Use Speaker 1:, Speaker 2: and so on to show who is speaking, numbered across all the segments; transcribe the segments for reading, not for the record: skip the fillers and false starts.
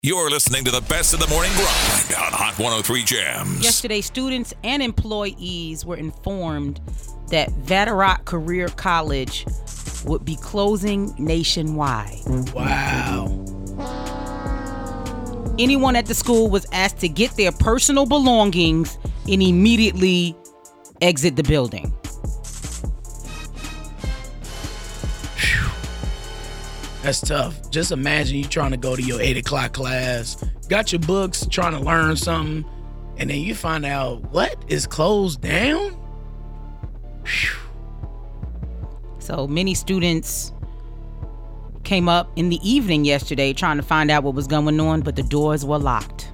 Speaker 1: You're listening to the best of the morning grind on Hot 103 Jams.
Speaker 2: Yesterday, students and employees were informed that Vatterott Career College would be closing nationwide.
Speaker 3: Wow.
Speaker 2: Anyone at the school was asked to get their personal belongings and immediately exit the building.
Speaker 3: That's tough. Just imagine you trying to go to your 8 o'clock class, got your books, trying to learn something, and then you find out, what, is closed down? Whew.
Speaker 2: So many students came up in the evening yesterday trying to find out what was going on, but the doors were locked.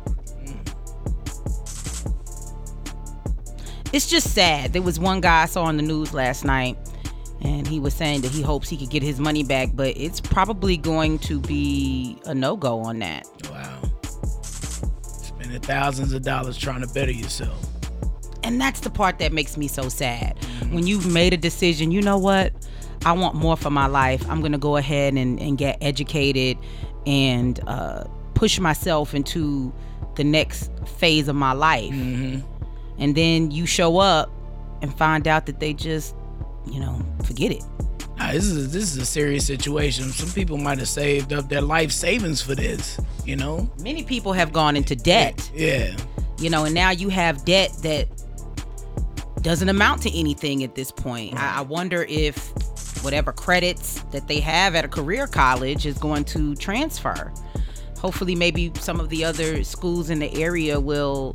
Speaker 2: It's just sad. There was one guy I saw on the news last night, and he was saying that he hopes he could get his money back, but it's probably going to be a no-go on that.
Speaker 3: Wow. Spending thousands of dollars trying to better yourself.
Speaker 2: And that's the part that makes me so sad. When you've made a decision, you know what? I want more for my life. I'm going to go ahead and get educated and push myself into the next phase of my life. Mm-hmm. And then you show up and find out that they just, forget it.
Speaker 3: This is a serious situation. Some people might have saved up their life savings for this,
Speaker 2: Many people have gone into debt.
Speaker 3: Yeah.
Speaker 2: And now you have debt that doesn't amount to anything at this point. I wonder if whatever credits that they have at a career college is going to transfer. Hopefully, maybe some of the other schools in the area will,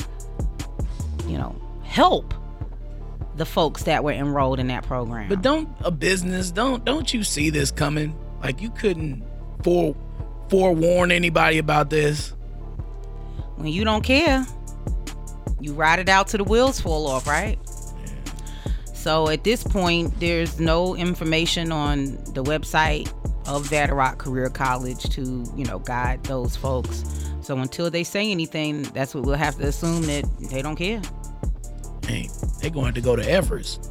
Speaker 2: help the folks that were enrolled in that program.
Speaker 3: But don't you see this coming? Like, you couldn't forewarn anybody about this?
Speaker 2: When you don't care, you ride it out till the wheels fall off, right? Yeah. So at this point, there's no information on the website of Vatterott Career College to, guide those folks. So until they say anything, that's what we'll have to assume, that they don't care.
Speaker 3: Hey, they're going to go to Everest.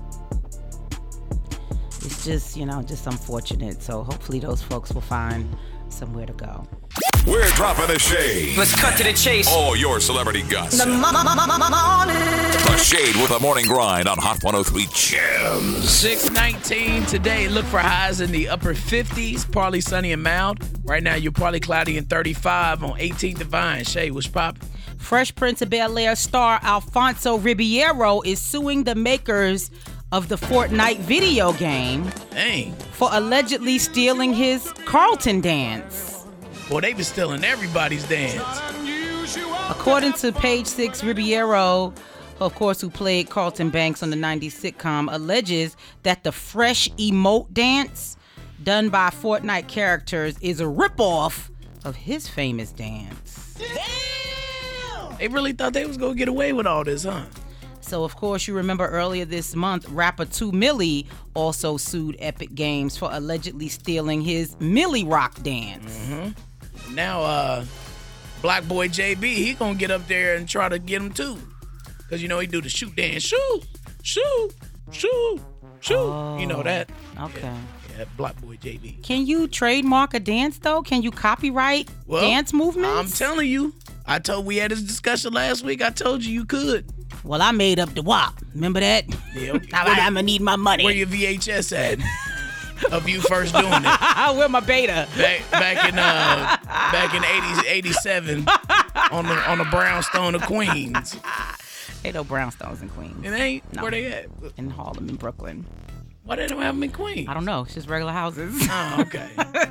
Speaker 2: It's just, just unfortunate. So hopefully those folks will find somewhere to go.
Speaker 1: We're dropping the shade.
Speaker 4: Let's cut to the chase.
Speaker 1: All your celebrity gossip.
Speaker 4: The
Speaker 1: The Shade with the morning grind on Hot 103 Jams.
Speaker 3: 6:19 today. Look for highs in the upper 50s. Partly sunny and mild. Right now, you're partly cloudy and 35 on 18th and Vine. Shay, what's poppin'?
Speaker 2: Fresh Prince of Bel-Air star Alfonso Ribeiro is suing the makers of the Fortnite video game for allegedly stealing his Carlton dance.
Speaker 3: Boy, they been stealing everybody's dance.
Speaker 2: According to Page Six, Ribeiro, of course, who played Carlton Banks on the 90s sitcom, alleges that the fresh emote dance done by Fortnite characters is a ripoff of his famous dance.
Speaker 3: They really thought they was going to get away with all this, huh?
Speaker 2: So, of course, you remember earlier this month, rapper 2 Millie also sued Epic Games for allegedly stealing his Millie Rock dance.
Speaker 3: Mm-hmm. Now, Black Boy JB, he going to get up there and try to get him too. Because, he do the shoot dance. Shoot, shoot, shoot, shoot.
Speaker 2: Oh,
Speaker 3: you know that.
Speaker 2: Okay.
Speaker 3: Yeah, Black Boy JB.
Speaker 2: Can you trademark a dance, though? Can you copyright dance movements?
Speaker 3: I'm telling you. We had this discussion last week. I told you could.
Speaker 2: Well, I made up the WAP. Remember that?
Speaker 3: Yeah.
Speaker 2: I'm gonna need my money.
Speaker 3: Where your VHS at? Of you first doing it.
Speaker 2: Where my beta?
Speaker 3: Back in 87 on the brownstone of Queens.
Speaker 2: Ain't no brownstones in Queens.
Speaker 3: It ain't?
Speaker 2: No.
Speaker 3: Where they at?
Speaker 2: In Harlem, in Brooklyn.
Speaker 3: Why they don't have them in Queens?
Speaker 2: I don't know. It's just regular houses.
Speaker 3: Oh, okay.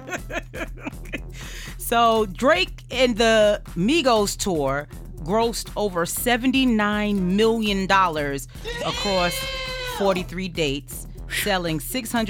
Speaker 2: So Drake and the Migos tour grossed over $79 million across 43 dates, selling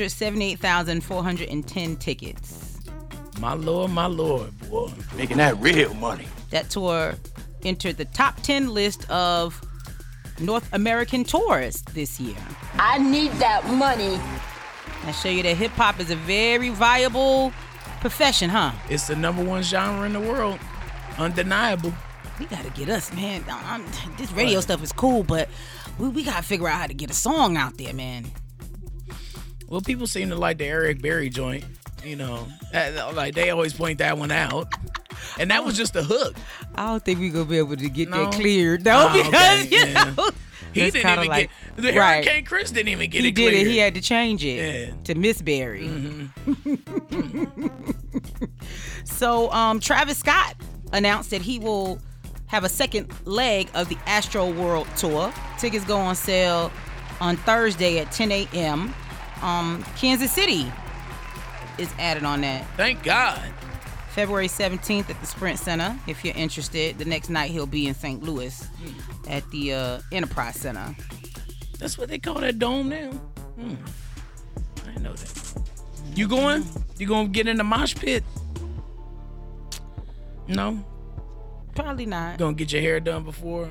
Speaker 2: 678,410 tickets.
Speaker 3: My lord, boy.
Speaker 4: Making that real money.
Speaker 2: That tour entered the top 10 list of North American tours this year.
Speaker 5: I need that money.
Speaker 2: I show you that hip-hop is a very viable profession, huh?
Speaker 3: It's the number one genre in the world. Undeniable.
Speaker 2: We gotta get us, man. This radio stuff is cool, but we gotta figure out how to get a song out there, man.
Speaker 3: Well, people seem to like the Eric Berry joint. Like they always point that one out. And that was just a hook.
Speaker 2: I don't think we're gonna be able to get
Speaker 3: No?
Speaker 2: that cleared though,
Speaker 3: Oh,
Speaker 2: because
Speaker 3: okay, yeah. He
Speaker 2: It's
Speaker 3: didn't
Speaker 2: kinda
Speaker 3: even
Speaker 2: like-
Speaker 3: get the
Speaker 2: right.
Speaker 3: Hurricane Chris didn't even get
Speaker 2: he
Speaker 3: it
Speaker 2: did
Speaker 3: cleared.
Speaker 2: it. He had to change it
Speaker 3: Yeah.
Speaker 2: to Miss Berry. So Travis Scott announced that he will have a second leg of the Astro World Tour. Tickets go on sale on Thursday at 10 a.m. Kansas City is added on that.
Speaker 3: Thank God.
Speaker 2: February 17th at the Sprint Center, if you're interested. The next night he'll be in St. Louis at the Enterprise Center.
Speaker 3: That's what they call that dome now. I didn't know that. You going? You gonna get in the mosh pit? No.
Speaker 2: Probably not.
Speaker 3: Gonna get your hair done before?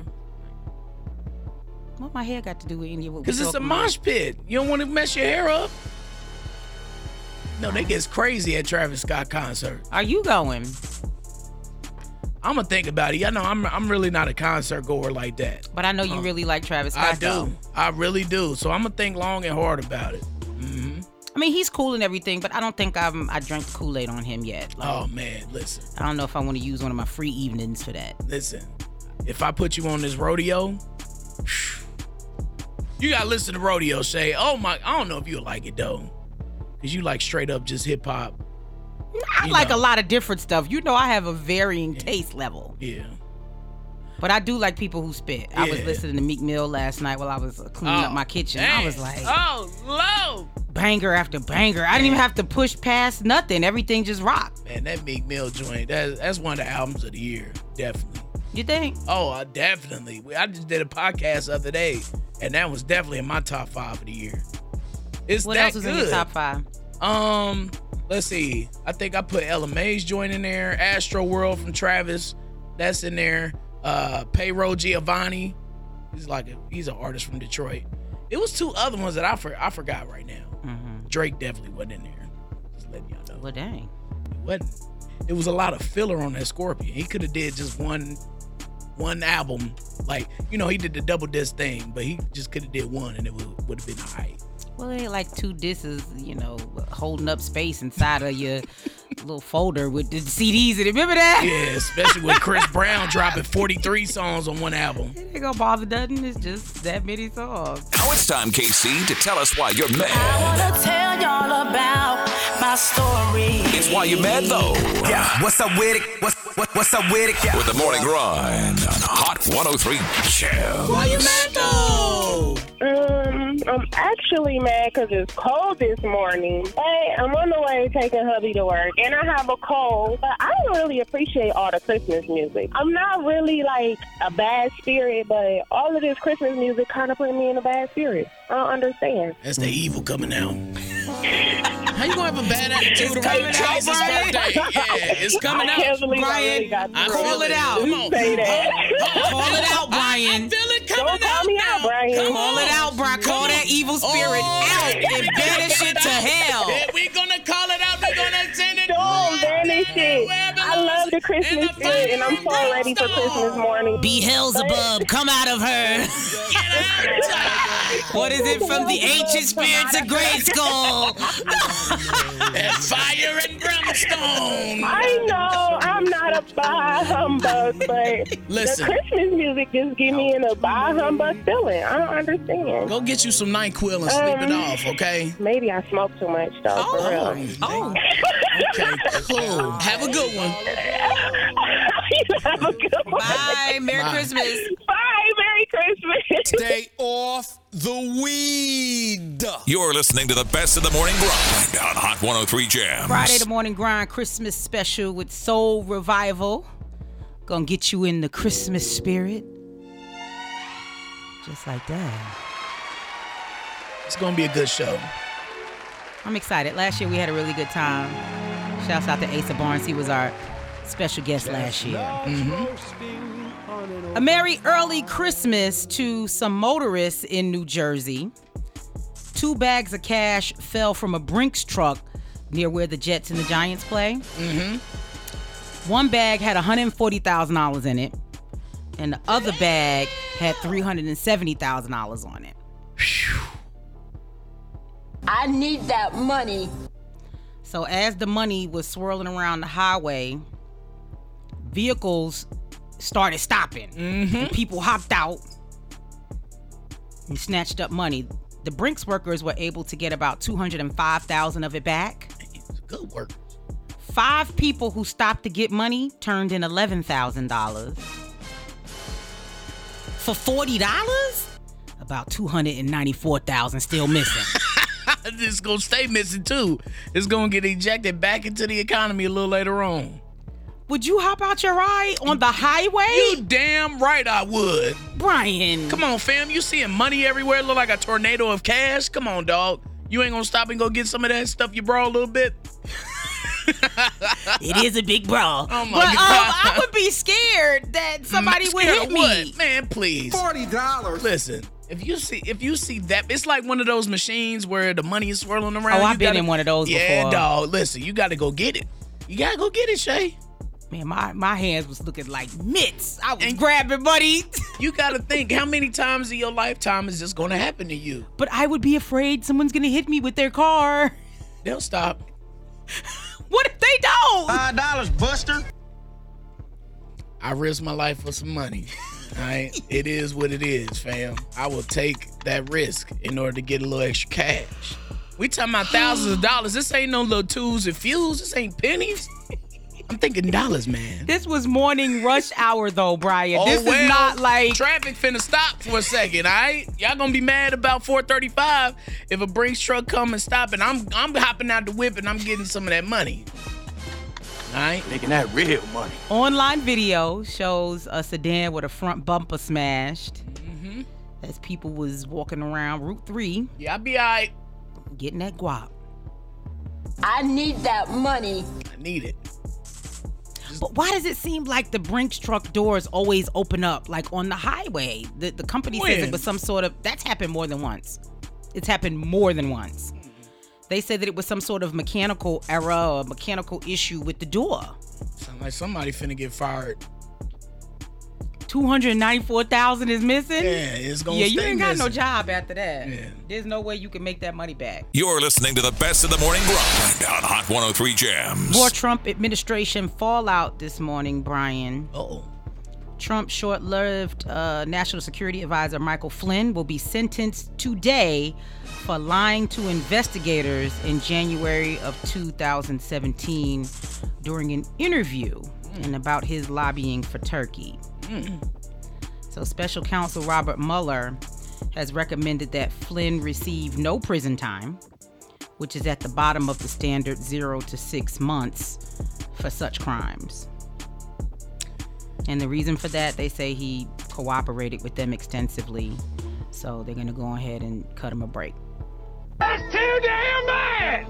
Speaker 2: What my hair got to do with any of what?
Speaker 3: Cause it's a mosh pit. You don't want to mess your hair up. No, they gets crazy at Travis Scott concerts.
Speaker 2: Are you going?
Speaker 3: I'm gonna think about it. Yeah, no, I'm really not a concert goer like that.
Speaker 2: But I know you really like Travis Scott.
Speaker 3: I do.
Speaker 2: though.
Speaker 3: I really do. So I'm gonna think long and hard about it.
Speaker 2: I mean, he's cool and everything, but I don't think I drank the Kool-Aid on him yet. Like,
Speaker 3: Oh man, listen.
Speaker 2: I don't know if I want to use one of my free evenings for that.
Speaker 3: Listen, if I put you on this rodeo, you gotta listen to rodeo, Shay. Oh my, I don't know if you'll like it though, cause you like straight up just hip hop.
Speaker 2: I like a lot of different stuff. You know, I have a varying taste level,
Speaker 3: Yeah.
Speaker 2: but I do like people who spit. I was
Speaker 3: Yeah.
Speaker 2: listening to Meek Mill last night while I was cleaning up my kitchen. I was like,
Speaker 3: low.
Speaker 2: banger after banger. I didn't even have to push past nothing. Everything just rocked.
Speaker 3: Man, that Meek Mill joint, that's one of the albums of the year, definitely.
Speaker 2: You think?
Speaker 3: Oh, definitely. I just did a podcast the other day, and that was definitely in my top 5 of the year. It's
Speaker 2: What
Speaker 3: that
Speaker 2: else was
Speaker 3: good.
Speaker 2: in your top 5?
Speaker 3: Let's see. I think I put Ella May's joint in there. Astro World from Travis, that's in there. Payroll Giovanni, he's an artist from Detroit. It was 2 other ones that I forgot right now. Drake definitely wasn't in there. Just letting y'all know.
Speaker 2: Well, dang.
Speaker 3: It wasn't. It was a lot of filler on that Scorpion. He could have did just one album. Like, you know, he did the double disc thing, but he just could have did one and it would have been all right.
Speaker 2: Well, it ain't like 2 discs, you know, holding up space inside of your little folder with the CDs in it. Remember that?
Speaker 3: Yeah, especially with Chris Brown dropping 43 songs on one album.
Speaker 2: It ain't gonna bother nothing. It's just that many songs.
Speaker 1: Now it's time, KC, to tell us why you're
Speaker 6: I
Speaker 1: mad.
Speaker 6: wanna tell y'all about my story.
Speaker 1: It's why you're mad, though.
Speaker 7: Yeah, what's up with it? What's up with it? Yeah.
Speaker 1: With the morning grind on Hot 103 Jam.
Speaker 3: Why you mad though?
Speaker 8: I'm actually mad because it's cold this morning. Hey, I'm on the way taking hubby to work, and I have a cold, but I don't really appreciate all the Christmas music. I'm not really like a bad spirit, but all of this Christmas music kind of put me in a bad spirit. I don't understand.
Speaker 3: That's the evil coming out. How you gonna have a bad attitude around
Speaker 2: coming out,
Speaker 3: Travis'
Speaker 2: Brian.
Speaker 3: birthday? Yeah, it's coming
Speaker 8: I
Speaker 3: out.
Speaker 8: can't believe I really got
Speaker 3: I
Speaker 8: through
Speaker 3: feel
Speaker 2: Call it out.
Speaker 3: Come on.
Speaker 8: Say that.
Speaker 2: Call it out, Brian.
Speaker 3: I feel it coming
Speaker 8: Don't call me out,
Speaker 3: now.
Speaker 8: Brian.
Speaker 3: Come
Speaker 2: Call
Speaker 3: on.
Speaker 2: it out, Brian. Call that evil spirit out and banish it to hell.
Speaker 3: Yeah, we gonna call it out. We gonna send it.
Speaker 8: Don't banish it. I love the Christmas spirit, and I'm so ready for Christmas morning.
Speaker 2: Beelzebub, come out of her. What is it from the ancient spirits of Grayskull?
Speaker 3: And fire and brimstone.
Speaker 8: I know I'm not a bah humbug, but
Speaker 3: Listen.
Speaker 8: the Christmas music just give me in a bah humbug feeling. I don't understand.
Speaker 3: Go get you some NyQuil and sleep it off, okay?
Speaker 8: Maybe I smoke too much though, for real.
Speaker 2: Oh,
Speaker 3: Okay, cool. Have a good one.
Speaker 8: You have a good one.
Speaker 2: bye. Merry Christmas.
Speaker 8: Bye. Merry Christmas.
Speaker 7: Stay off the weed.
Speaker 1: You're listening to the best of the morning grind on Hot 103 Jam.
Speaker 2: Friday, the morning grind Christmas special with Soul Revival. Gonna get you in the Christmas spirit. Just like that.
Speaker 3: It's gonna be a good show.
Speaker 2: I'm excited. Last year we had a really good time. Shouts out to Asa Barnes. He was our special guest last year. A merry early Christmas to some motorists in New Jersey. 2 bags of cash fell from a Brinks truck near where the Jets and the Giants play. One bag had $140,000 in it, and the other bag had $370,000 on it.
Speaker 5: I need that money.
Speaker 2: So as the money was swirling around the highway, vehicles started stopping. And people hopped out and snatched up money. The Brinks workers were able to get about $205,000 of it back.
Speaker 3: Good work.
Speaker 2: 5 people who stopped to get money turned in $11,000. For $40? About $294,000 still missing.
Speaker 3: It's going to stay missing, too. It's going to get ejected back into the economy a little later on.
Speaker 2: Would you hop out your ride on the highway?
Speaker 3: You damn right I would.
Speaker 2: Brian.
Speaker 3: Come on, fam. You seeing money everywhere? Look like a tornado of cash? Come on, dog. You ain't going to stop and go get some of that stuff you brought a little bit?
Speaker 2: It is a big brawl.
Speaker 3: Oh my
Speaker 2: God.
Speaker 3: God.
Speaker 2: I would be scared that somebody would
Speaker 3: Scared
Speaker 2: hit
Speaker 3: of
Speaker 2: me.
Speaker 3: what? Man, please.
Speaker 4: $40.
Speaker 3: Listen, if you see that, it's like one of those machines where the money is swirling around.
Speaker 2: Oh, I've been in one of those before.
Speaker 3: Yeah, dog. Listen, you got to go get it. You got to go get it, Shay.
Speaker 2: Man, my hands was looking like mitts. I was grabbing money.
Speaker 3: You got to think, how many times in your lifetime is this going to happen to you?
Speaker 2: But I would be afraid someone's going to hit me with their car.
Speaker 3: They'll stop.
Speaker 2: What if they don't?
Speaker 4: $5, Buster.
Speaker 3: I risk my life for some money. All right? It is what it is, fam. I will take that risk in order to get a little extra cash. We talking about thousands of dollars. This ain't no little twos and fews. This ain't pennies. I'm thinking dollars, man.
Speaker 2: This was morning rush hour, though, Brian.
Speaker 3: Oh,
Speaker 2: This
Speaker 3: well,
Speaker 2: is not like...
Speaker 3: traffic finna stop for a second, all right? Y'all gonna be mad about 4:35 if a Brinks truck come and stop, and I'm hopping out the whip and I'm getting some of that money. All right?
Speaker 4: Making that real money.
Speaker 2: Online video shows a sedan with a front bumper smashed as people was walking around Route 3
Speaker 3: Yeah, I'll be all right.
Speaker 2: getting that guap.
Speaker 5: I need that money.
Speaker 3: I need it.
Speaker 2: But why does it seem like the Brinks truck doors always open up, like on the highway? The company says
Speaker 3: When?
Speaker 2: it was some sort of... That's happened more than once. It's happened more than once. They said that it was some sort of mechanical error or mechanical issue with the door.
Speaker 3: Sound like somebody finna get fired.
Speaker 2: $294,000 is missing?
Speaker 3: Yeah, it's gonna
Speaker 2: Yeah,
Speaker 3: stay
Speaker 2: you ain't got no
Speaker 3: missing.
Speaker 2: job after that.
Speaker 3: Yeah.
Speaker 2: There's no way you can make that money back.
Speaker 1: You're listening to the best of the morning grind on Hot 103 Jams.
Speaker 2: More Trump administration fallout this morning, Brian.
Speaker 3: Uh-oh.
Speaker 2: Trump's short-lived National Security Advisor Michael Flynn will be sentenced today for lying to investigators in January of 2017 during an interview and about his lobbying for Turkey. So Special Counsel Robert Mueller has recommended that Flynn receive no prison time, which is at the bottom of the standard 0 to 6 months for such crimes. And the reason for that, they say he cooperated with them extensively, so they're going to go ahead and cut him a break.
Speaker 4: That's too damn bad.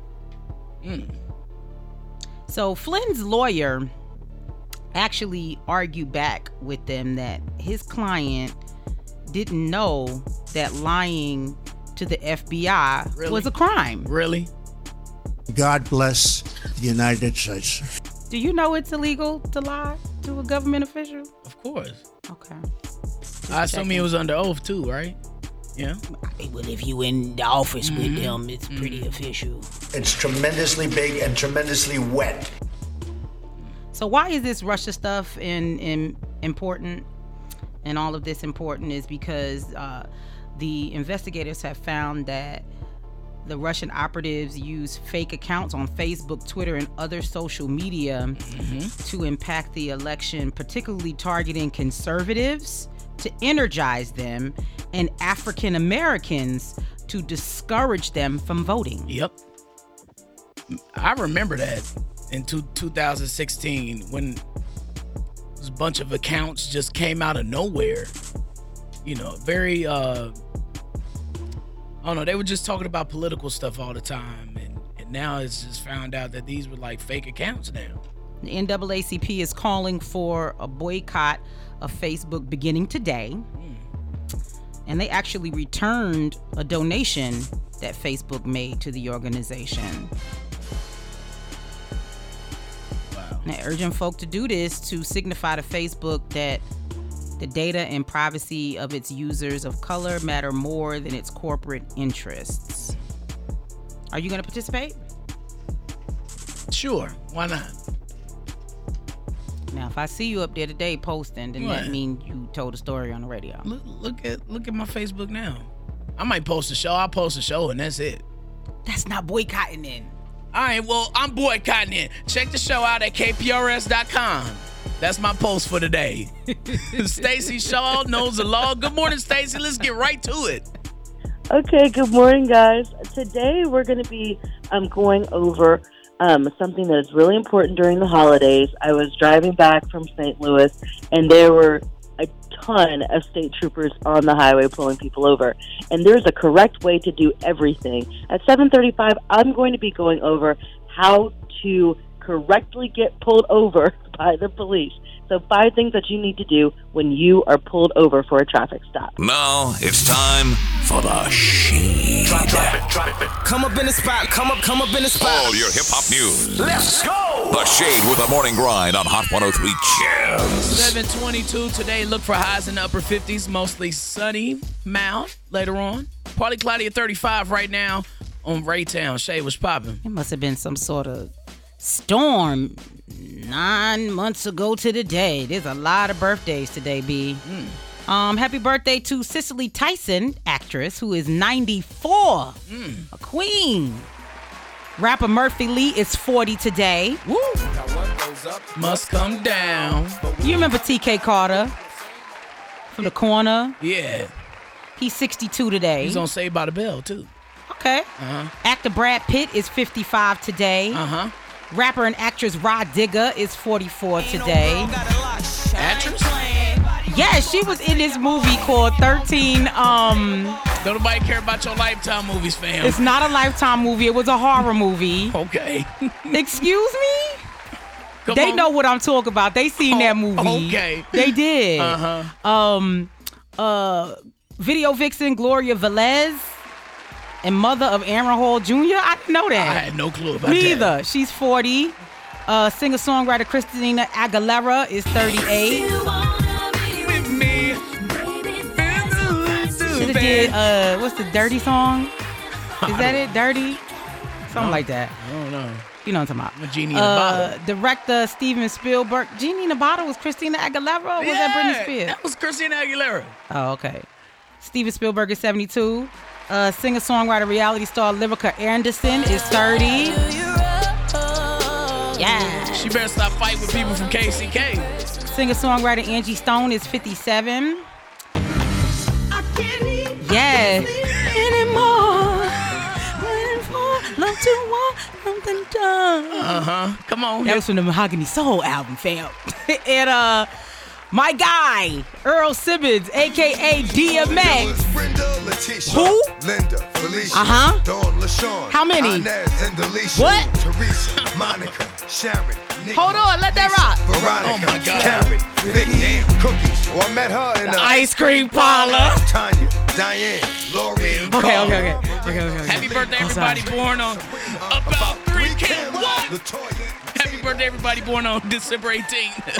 Speaker 2: So Flynn's lawyer actually argued back with them that his client didn't know that lying to the FBI
Speaker 3: Really?
Speaker 2: was a crime.
Speaker 3: Really?
Speaker 9: God bless the United States.
Speaker 2: Do you know it's illegal to lie to a government official?
Speaker 3: Of course.
Speaker 2: Okay.
Speaker 3: I assume he was under oath too, right? Yeah.
Speaker 2: Well, if you in the office with them, it's pretty official.
Speaker 9: It's tremendously big and tremendously wet.
Speaker 2: So why is this Russia stuff important? And all of this important is because the investigators have found that the Russian operatives use fake accounts on Facebook, Twitter, and other social media to impact the election, particularly targeting conservatives to energize them and African Americans to discourage them from voting.
Speaker 3: Yep. I remember that in 2016 when this bunch of accounts just came out of nowhere. You know, very, I don't know, they were just talking about political stuff all the time. And now it's just found out that these were like fake accounts now.
Speaker 2: The NAACP is calling for a boycott of Facebook beginning today. And they actually returned a donation that Facebook made to the organization.
Speaker 3: Wow.
Speaker 2: Now, urging folk to do this to signify to Facebook that the data and privacy of its users of color matter more than its corporate interests. Are you going to participate?
Speaker 3: Sure, why not?
Speaker 2: Now, if I see you up there today posting, then that means you told a story on the radio.
Speaker 3: Look at my Facebook now. I might post a show. I'll post a show, and that's it.
Speaker 2: That's not boycotting it.
Speaker 3: All right, well, I'm boycotting it. Check the show out at kprs.com. That's my post for today. Stacey Shaw knows the law. Good morning, Stacey. Let's get right to it.
Speaker 10: Okay, good morning, guys. Today we're going to be going over something that is really important during the holidays. I was driving back from St. Louis, and there were a ton of state troopers on the highway pulling people over. And there's a correct way to do everything. At 7:35, I'm going to be going over how to correctly get pulled over by the police. So 5 things that you need to do when you are pulled over for a traffic stop.
Speaker 1: Now it's time for the Shade.
Speaker 7: Drop it. Come up in the spot. Come up in the spot.
Speaker 1: All your hip-hop news.
Speaker 7: Let's go.
Speaker 1: The Shade with the Morning Grind on Hot 103 Cheers.
Speaker 3: 7:22 today. Look for highs in the upper 50s. Mostly sunny, mild later on. Partly cloudy at 35 right now on Raytown. Shade, what's popping?
Speaker 2: It must have been some sort of storm 9 months ago to the day. There's a lot of birthdays today, B. Happy birthday to Cicely Tyson, actress, who is 94. A queen. Rapper Murphy Lee is 40 today.
Speaker 3: Woo! Must come down.
Speaker 2: You remember TK Carter from The Corner?
Speaker 3: Yeah.
Speaker 2: He's 62 today.
Speaker 3: He's on Saved by the Bell, too.
Speaker 2: Okay. Actor Brad Pitt is 55 today. Rapper and actress Rod Digger is 44 today.
Speaker 3: Actress?
Speaker 2: Yeah, she was in this movie called 13.
Speaker 3: Don't nobody care about your Lifetime movies, fam.
Speaker 2: It's not a Lifetime movie. It was a horror movie.
Speaker 3: Okay.
Speaker 2: Excuse me?
Speaker 3: Come
Speaker 2: they
Speaker 3: on.
Speaker 2: know what I'm talking about. They seen that movie.
Speaker 3: Okay.
Speaker 2: They did. Video vixen Gloria Velez and mother of Aaron Hall Jr. I didn't know that.
Speaker 3: I had no clue about
Speaker 2: Me
Speaker 3: that.
Speaker 2: either. She's 40. Singer-songwriter Christina Aguilera is 38. Should have did, what's the Dirty song? Is that it? Dirty? Something like that.
Speaker 3: I don't know.
Speaker 2: You know what I'm talking about.
Speaker 3: Genie in a Bottle.
Speaker 2: Director Steven Spielberg. Genie in a Bottle was Christina Aguilera or was that Britney Spears?
Speaker 3: That was Christina Aguilera.
Speaker 2: Oh, okay. Steven Spielberg is 72. Singer-songwriter reality star Lyrica Anderson is 30. Yeah.
Speaker 3: She better stop fighting with people from KCK.
Speaker 2: Singer-songwriter Angie Stone is 57. Yes. Anymore. Waiting for love to want something done.
Speaker 3: Come on.
Speaker 2: That was from the Mahogany Soul album, fam. And my guy, Earl Simmons, a.k.a. DMX. Who?
Speaker 11: Linda, Felicia, Dawn, LaShawn,
Speaker 2: How many?
Speaker 11: Inez, and Alicia,
Speaker 2: What?
Speaker 11: Teresa, Monica, Sharon, Nikki,
Speaker 2: Hold on, let that rock.
Speaker 11: Veronica,
Speaker 3: Oh, my God.
Speaker 11: Karen, Vicky, Cookies. Oh, I met her in the
Speaker 2: Ice cream parlor.
Speaker 11: Tanya, Diane, Lori, and
Speaker 2: Okay.
Speaker 3: Happy birthday, everybody born on about 3K. What?
Speaker 11: LaToya.
Speaker 3: Happy birthday, everybody born on December 18th.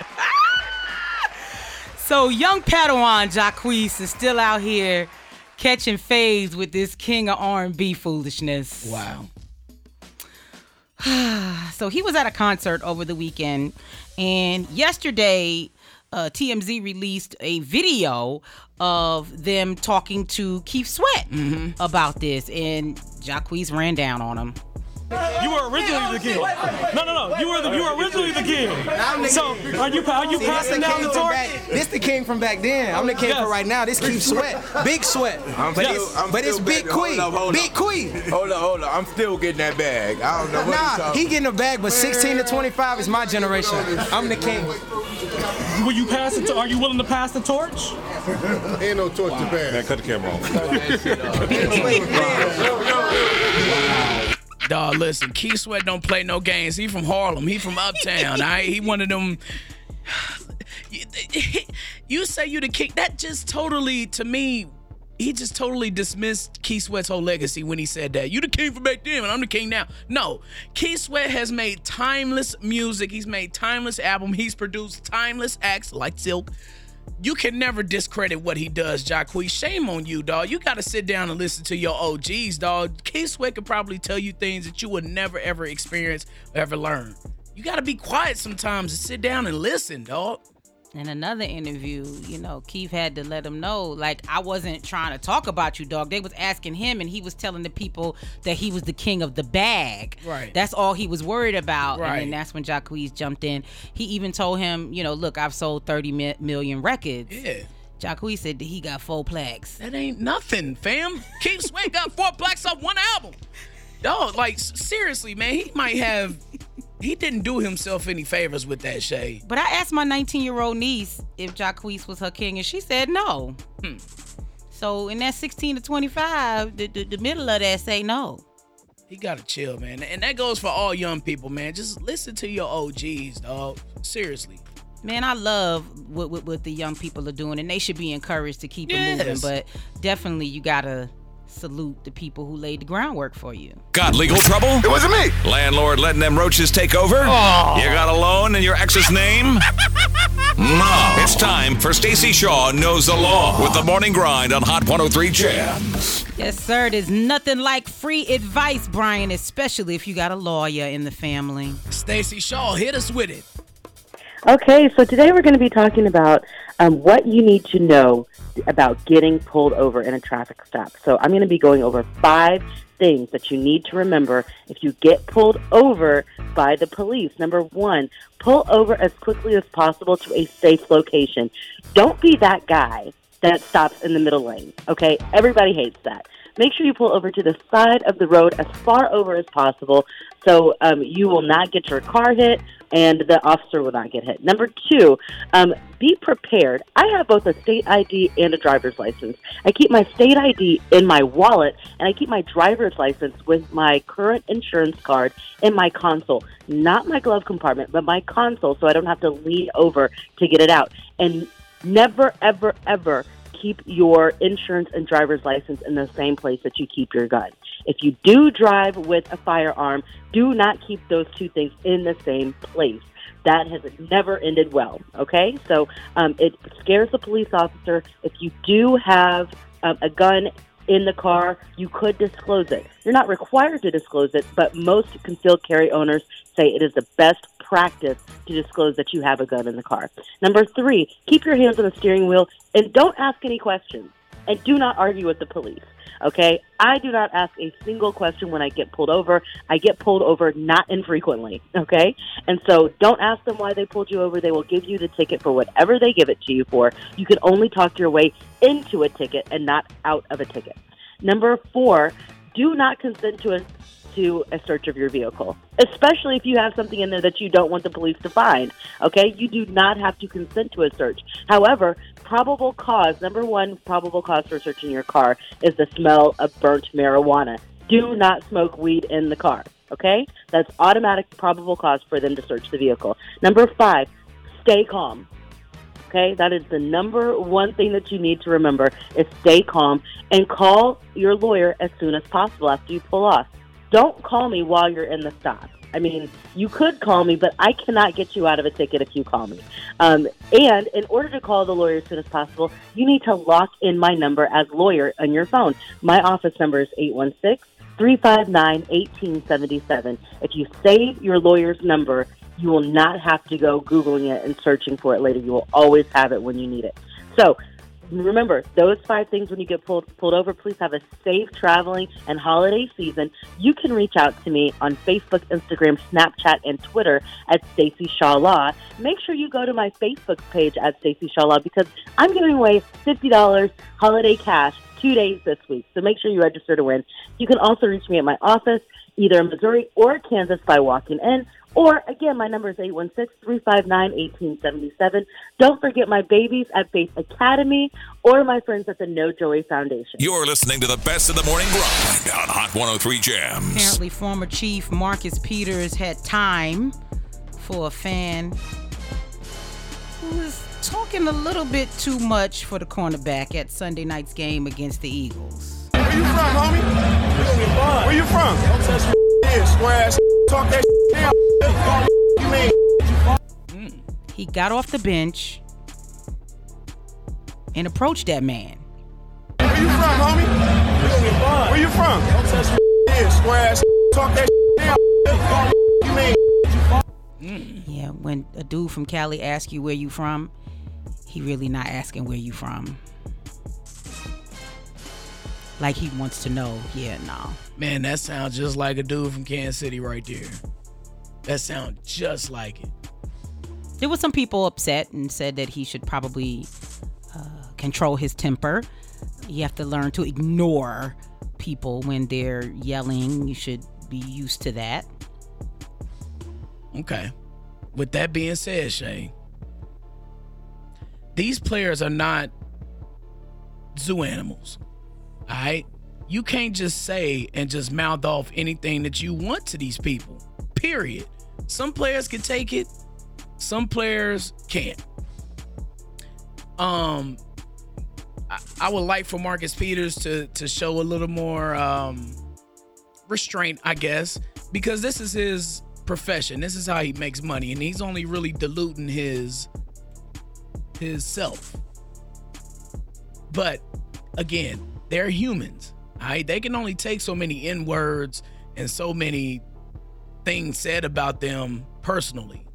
Speaker 2: So young Padawan Jacquees is still out here catching fades with this king of R&B foolishness.
Speaker 3: Wow.
Speaker 2: So he was at a concert over the weekend, and yesterday TMZ released a video of them talking to Keith Sweat about this, and Jacquees ran down on him.
Speaker 12: You were originally the king. No. You were originally the king. So are you passing down the torch?
Speaker 13: This the king from back then. I'm the king for right now. This Keith Sweat, Big Sweat. But it's Big Queen. Big Queen.
Speaker 14: Hold up. I'm still getting that bag. I don't know what he's talking.
Speaker 13: He getting a bag, but 16 to 25 is my generation. I'm the king.
Speaker 12: Will you pass it? Are you willing to pass the torch?
Speaker 11: Ain't no torch to pass.
Speaker 14: Man, cut the camera off.
Speaker 3: Dawg, listen, Keith Sweat don't play no games. He from Harlem. He from Uptown. All right? He one of them. You say you the king. That just totally, to me, he just totally dismissed Keith Sweat's whole legacy when he said that. You the king from back then, and I'm the king now. No, Keith Sweat has made timeless music. He's made timeless albums. He's produced timeless acts like Silk. You can never discredit what he does, Jacquees. Shame on you, dog. You got to sit down and listen to your OGs, dog. Keith Sweat could probably tell you things that you would never, ever experience or ever learn. You got to be quiet sometimes and sit down and listen, dog.
Speaker 2: In another interview, Keith had to let him know, like, I wasn't trying to talk about you, dog. They was asking him, and he was telling the people that he was the king of the bag.
Speaker 3: Right.
Speaker 2: That's all he was worried about.
Speaker 3: Right.
Speaker 2: And then that's when Jacquees jumped in. He even told him, look, I've sold 30 million records.
Speaker 3: Yeah.
Speaker 2: Jacquees said that he got 4 plaques.
Speaker 3: That ain't nothing, fam. Keith Sweat got 4 plaques off one album. Dog, like, seriously, man, he didn't do himself any favors with that, Shay.
Speaker 2: But I asked my 19-year-old niece if Jacquees was her king, and she said no. So in that 16 to 25, the middle of that say no.
Speaker 3: He gotta chill, man. And that goes for all young people, man. Just listen to your OGs, dog. Seriously.
Speaker 2: Man, I love what the young people are doing, and they should be encouraged to keep it moving. But definitely you gotta salute the people who laid the groundwork for you.
Speaker 1: Got legal trouble?
Speaker 11: It wasn't me.
Speaker 1: Landlord letting them roaches take over? Oh. You got a loan in your ex's name? No. It's time for Stacey Shaw Knows the Law with the Morning Grind on Hot 103 Jams.
Speaker 2: Yes, sir. There's nothing like free advice, Brian, especially if you got a lawyer in the family.
Speaker 3: Stacey Shaw, hit us with it.
Speaker 10: Okay, so today we're going to be talking about what you need to know about getting pulled over in a traffic stop. So I'm going to be going over 5 things that you need to remember if you get pulled over by the police. Number 1, pull over as quickly as possible to a safe location. Don't be that guy that stops in the middle lane, okay? Everybody hates that. Make sure you pull over to the side of the road as far over as possible so you will not get your car hit and the officer will not get hit. Number 2, be prepared. I have both a state ID and a driver's license. I keep my state ID in my wallet, and I keep my driver's license with my current insurance card in my console. Not my glove compartment, but my console, so I don't have to lean over to get it out. And never, ever, ever keep your insurance and driver's license in the same place that you keep your gun. If you do drive with a firearm, do not keep those 2 things in the same place. That has never ended well, okay? So it scares the police officer. If you do have a gun in the car, you could disclose it. You're not required to disclose it, but most concealed carry owners say it is the best practice to disclose that you have a gun in the car. Number 3, keep your hands on the steering wheel and don't ask any questions. And do not argue with the police, okay? I do not ask a single question when I get pulled over. I get pulled over not infrequently, okay? And so don't ask them why they pulled you over. They will give you the ticket for whatever they give it to you for. You can only talk your way into a ticket and not out of a ticket. Number 4, do not consent to a search of your vehicle, especially if you have something in there that you don't want the police to find, okay? You do not have to consent to a search. However, probable cause, number 1 probable cause for searching your car is the smell of burnt marijuana. Do not smoke weed in the car, okay? That's automatic probable cause for them to search the vehicle. Number 5, stay calm. Okay, that is the number 1 thing that you need to remember is stay calm and call your lawyer as soon as possible after you pull off. Don't call me while you're in the stop. I mean, you could call me, but I cannot get you out of a ticket if you call me. And in order to call the lawyer as soon as possible, you need to lock in my number as lawyer on your phone. My office number is 816-359-1877. If you save your lawyer's number, you will not have to go Googling it and searching for it later. You will always have it when you need it. So remember, those 5 things when you get pulled over. Please have a safe traveling and holiday season. You can reach out to me on Facebook, Instagram, Snapchat, and Twitter at Stacey Shaw Law. Make sure you go to my Facebook page at Stacey Shaw Law because I'm giving away $50 holiday cash 2 days this week. So make sure you register to win. You can also reach me at my office, either in Missouri or Kansas, by walking in. Or, again, my number is 816-359-1877. Don't forget my babies at Faith Academy or my friends at the No Joey Foundation.
Speaker 1: You're listening to the best of the morning grind on Hot 103 Jams.
Speaker 2: Apparently, former Chief Marcus Peters had time for a fan who was talking a little bit too much for the cornerback at Sunday night's game against the Eagles.
Speaker 11: Where you from, homie? Where you from? Don't touch me. Square ass. Talk that down. You mean?
Speaker 2: He got off the bench and approached that man.
Speaker 11: Where you from, homie? Where you from? Don't touch me. Square ass. Talk that down. You
Speaker 2: Yeah, when a dude from Cali asks you where you from, he really not asking where you from. Like he wants to know. Yeah, no.
Speaker 3: Man, that sounds just like a dude from Kansas City right there. That sounds just like it.
Speaker 2: There was some people upset and said that he should probably control his temper. You have to learn to ignore people when they're yelling. You should be used to that.
Speaker 3: Okay. With that being said, Shay, these players are not zoo animals. All right? You can't just say and just mouth off anything that you want to these people. Period. Some players can take it. Some players can't. I would like for Marcus Peters to show a little more restraint, I guess, because this is his profession. This is how he makes money, and he's only really diluting his self. But again, they're humans. All right? They can only take so many N-words and so many things said about them personally.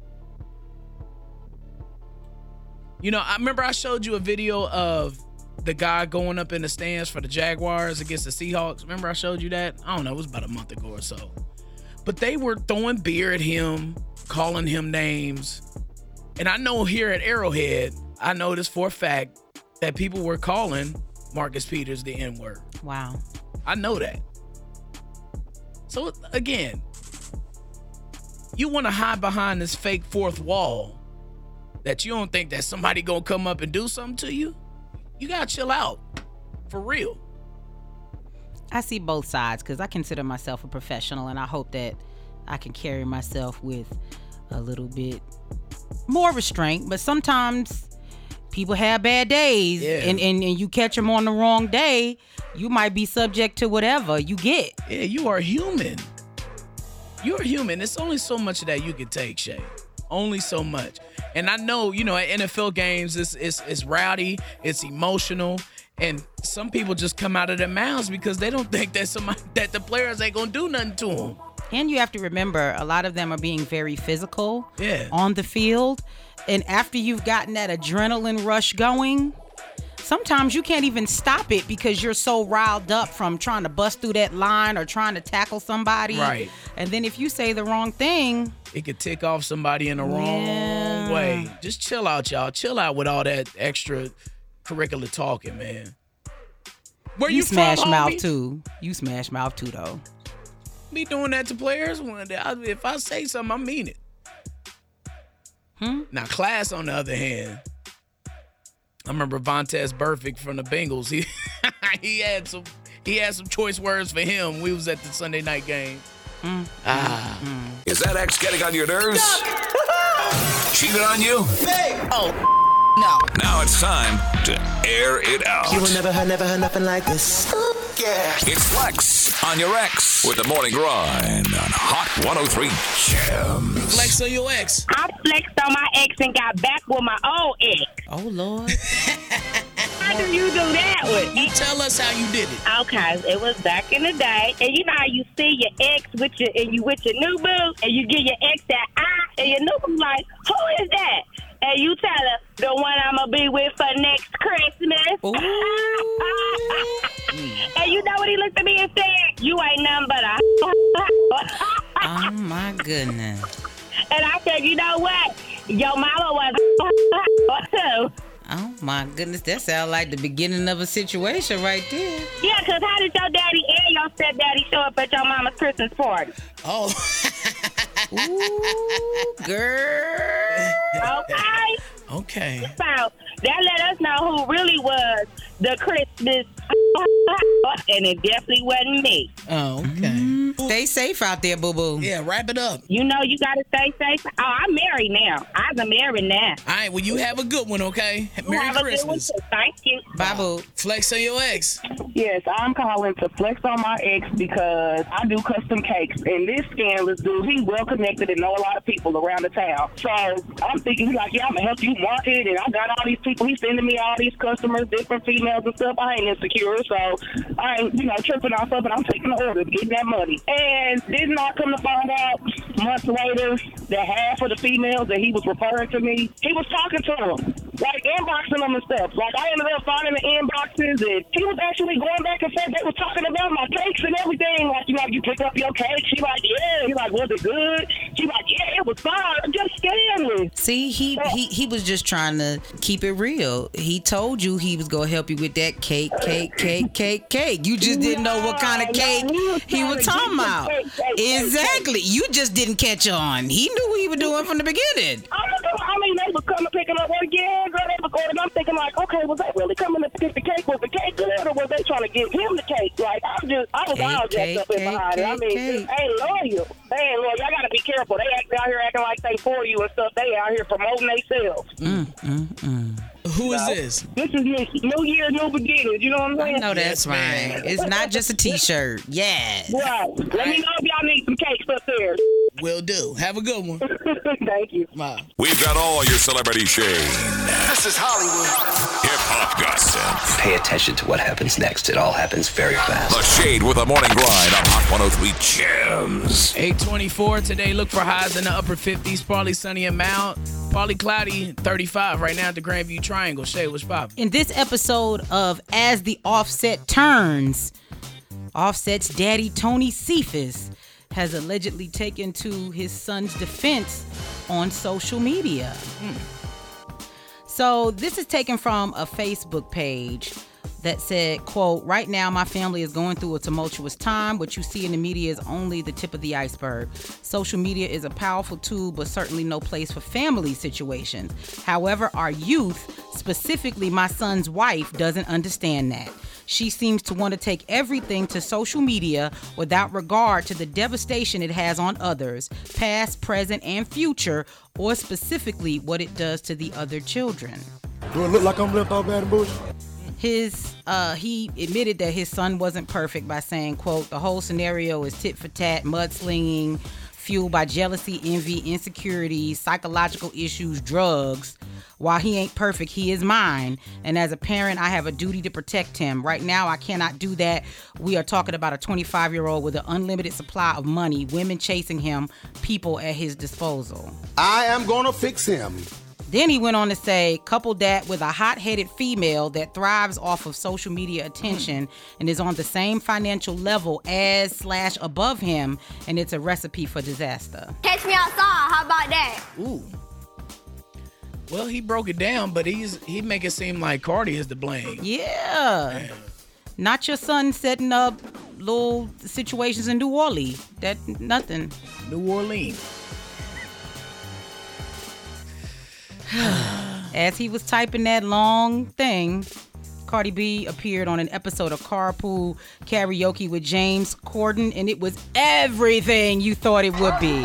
Speaker 3: You know, I remember I showed you a video of the guy going up in the stands for the Jaguars against the Seahawks. Remember I showed you that? I don't know, it was about a month ago or so. But they were throwing beer at him, calling him names. And I know here at Arrowhead, I know this for a fact that people were calling Marcus Peters the N-word.
Speaker 2: Wow.
Speaker 3: I know that. So again, you want to hide behind this fake fourth wall that you don't think that somebody gonna come up and do something to you? You gotta chill out. For real.
Speaker 2: I see both sides because I consider myself a professional, and I hope that I can carry myself with a little bit more restraint. But sometimes people have bad days, and you catch them on the wrong day, you might be subject to whatever you get.
Speaker 3: Yeah, you are human. You're human. It's only so much of that you can take, Shay. Only so much. And I know, you know, at NFL games, it's rowdy, it's emotional, and some people just come out of their mouths because they don't think that the players ain't gonna do nothing to them.
Speaker 2: And you have to remember, a lot of them are being very physical on the field. And after you've gotten that adrenaline rush going, sometimes you can't even stop it because you're so riled up from trying to bust through that line or trying to tackle somebody.
Speaker 3: Right.
Speaker 2: And then if you say the wrong thing,
Speaker 3: it could tick off somebody in the wrong way. Just chill out, y'all. Chill out with all that extra curricular talking, man. Where you
Speaker 2: smash
Speaker 3: from,
Speaker 2: mouth
Speaker 3: homie?
Speaker 2: too. You smash mouth too, though.
Speaker 3: Be doing that to players. If I say something, I mean it. Now, Class, on the other hand, I remember Vontaze Burfict from the Bengals. He had some choice words for him. We was at the Sunday night game.
Speaker 1: Is that ex getting on your nerves? Cheated on you?
Speaker 7: No.
Speaker 1: Now it's time to air it out.
Speaker 7: You will never heard nothing like this. Yeah.
Speaker 1: It's Flex on your ex with the morning grind on Hot 103 Gems.
Speaker 3: Flex on your ex.
Speaker 8: I flexed on my ex and got back with my old ex.
Speaker 2: Oh, Lord.
Speaker 8: How do you do that with me?
Speaker 3: Tell us how you did it.
Speaker 8: Okay, it was back in the day, and you know how you see your ex with your new boo, and you give your ex that eye, and your new boo like, who is that? And you tell her, the one I'm going to be with for next Christmas. And you know what he looked at me and said? You ain't nothing but a
Speaker 2: Oh, my goodness.
Speaker 8: And I said, you know what? Your mama was too.
Speaker 2: Oh, my goodness. That sounds like the beginning of a situation right there.
Speaker 8: Yeah, because how did your daddy and your stepdaddy show up at your mama's Christmas party?
Speaker 3: Oh.
Speaker 2: Ooh, girl.
Speaker 8: Okay. So that let us know who really was the Christmas, and it definitely wasn't me.
Speaker 3: Oh, okay.
Speaker 2: Stay safe out there, boo-boo.
Speaker 3: Yeah, wrap it up.
Speaker 8: You know you got to stay safe. Oh, I'm married now. I'm married now.
Speaker 3: All right, well, you have a good one, okay? Merry Christmas.
Speaker 8: Thank you.
Speaker 2: Bye, boo.
Speaker 3: Flex on your ex.
Speaker 15: Yes, I'm calling to flex on my ex because I do custom cakes. And this scandalous dude, he's well connected and know a lot of people around the town. So I'm thinking, he's like, yeah, I'm going to help you market. And I got all these people. He's sending me all these customers, different females and stuff. I ain't insecure. So I ain't, tripping off stuff, and I'm taking the order, getting that money. And didn't I come to find out months later, that half of the females that he was referring to me, he was talking to them, like inboxing them and stuff. Like I ended up finding the inboxes, and he was actually going back and forth. They were talking about my cakes and everything. Like, you pick up your cake. She like, yeah. He like, was it good? She like, yeah, it was fine. Just scandalous.
Speaker 2: See, he was just trying to keep it real. He told you he was gonna help you with that cake. You just didn't know what kind of cake he was talking about. Exactly. You just didn't catch on. He knew what he was doing from the beginning.
Speaker 15: I mean, they was coming picking up. Well, yeah, girl, they was going. And I'm thinking like, okay, was they really coming to pick the cake? Was the cake good, or was they trying to give him the cake? Like, I was all jacked up in behind it. I mean, they ain't loyal. Y'all gotta be careful. They out here acting like they for you and stuff. They out here promoting themselves.
Speaker 3: Who is this?
Speaker 15: This is New Year, New Beginnings. You know what I'm saying?
Speaker 2: I know that's right. It's not just a T-shirt. Yes.
Speaker 15: Right. Let me know if y'all need some cakes up there.
Speaker 3: Will do. Have a good one.
Speaker 15: Thank you.
Speaker 3: Wow.
Speaker 1: We've got all your celebrity shade.
Speaker 4: This is Hollywood.
Speaker 1: Hip-hop gossip.
Speaker 16: Pay attention to what happens next. It all happens very fast.
Speaker 1: The Shade with the Morning Grind on Hot 103 Gems.
Speaker 3: 8:24 today. Look for highs in the upper 50s. Partly sunny and mild. Partly cloudy, 35 right now at the Grandview Triangle. Shay, what's poppin'?
Speaker 2: In this episode of As the Offset Turns, Offset's daddy, Tony Cephas, has allegedly taken to his son's defense on social media. So this is taken from a Facebook page that said, quote, "Right now my family is going through a tumultuous time. What you see in the media is only the tip of the iceberg. Social media is a powerful tool, but certainly no place for family situations. However, our youth, specifically my son's wife, doesn't understand that. She seems to want to take everything to social media without regard to the devastation it has on others, past, present, and future, or specifically what it does to the other children."
Speaker 11: Do it look like I'm left out bad and bullshit?
Speaker 2: He admitted that his son wasn't perfect by saying, quote, "The whole scenario is tit for tat, mudslinging, fueled by jealousy, envy, insecurity, psychological issues, drugs. While he ain't perfect, he is mine. And as a parent, I have a duty to protect him. Right now, I cannot do that. We are talking about a 25-year-old with an unlimited supply of money, women chasing him, people at his disposal.
Speaker 11: I am gonna fix him."
Speaker 2: Then he went on to say, couple that with a hot-headed female that thrives off of social media attention and is on the same financial level as/above him, and it's a recipe for disaster.
Speaker 17: Catch me outside, how about that?
Speaker 3: Ooh. Well, he broke it down, but he make it seem like Cardi is to blame.
Speaker 2: Yeah. Man. Not your son setting up little situations in New Orleans. That nothing.
Speaker 3: New Orleans.
Speaker 2: As he was typing that long thing, Cardi B appeared on an episode of Carpool Karaoke with James Corden, and it was everything you thought it would be.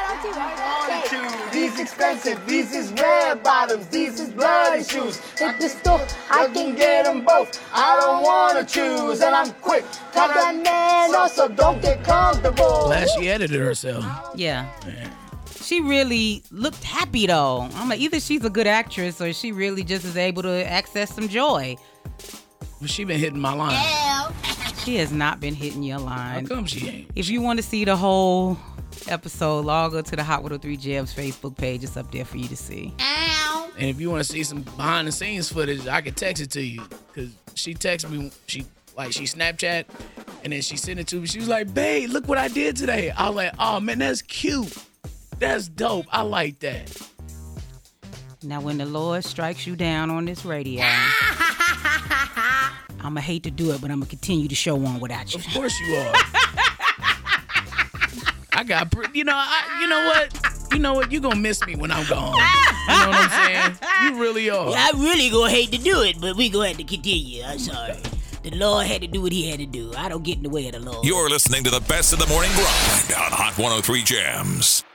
Speaker 4: These expensive, these is red bottoms, these is bloody shoes. Hit the store, I can get them both. I don't want to choose, and I'm quick. Cut that man off, so don't get comfortable.
Speaker 3: Glad she edited herself.
Speaker 2: Yeah. Man. She really looked happy, though. I'm like, either she's a good actress or she really just is able to access some joy.
Speaker 3: Well, she been hitting my line.
Speaker 2: She has not been hitting your line.
Speaker 3: How come she ain't?
Speaker 2: If you want to see the whole episode, log on to the Hot 103 Gems Facebook page. It's up there for you to see.
Speaker 3: And if you want to see some behind the scenes footage, I can text it to you. Because she texted me, she Snapchat, and then she sent it to me. She was like, "Babe, look what I did today." I was like, "Oh, man, that's cute. That's dope. I like that."
Speaker 2: Now, when the Lord strikes you down on this radio, I'ma hate to do it, but I'm gonna continue to show on without you.
Speaker 3: Of course you are. I got, you know what? You gonna miss me when I'm gone. You know what I'm saying? You really are.
Speaker 2: Yeah, I really gonna hate to do it, but we gonna have to continue. I'm sorry. The Lord had to do what he had to do. I don't get in the way of the Lord.
Speaker 1: You're listening to the best of the morning grind on Hot 103 Gems.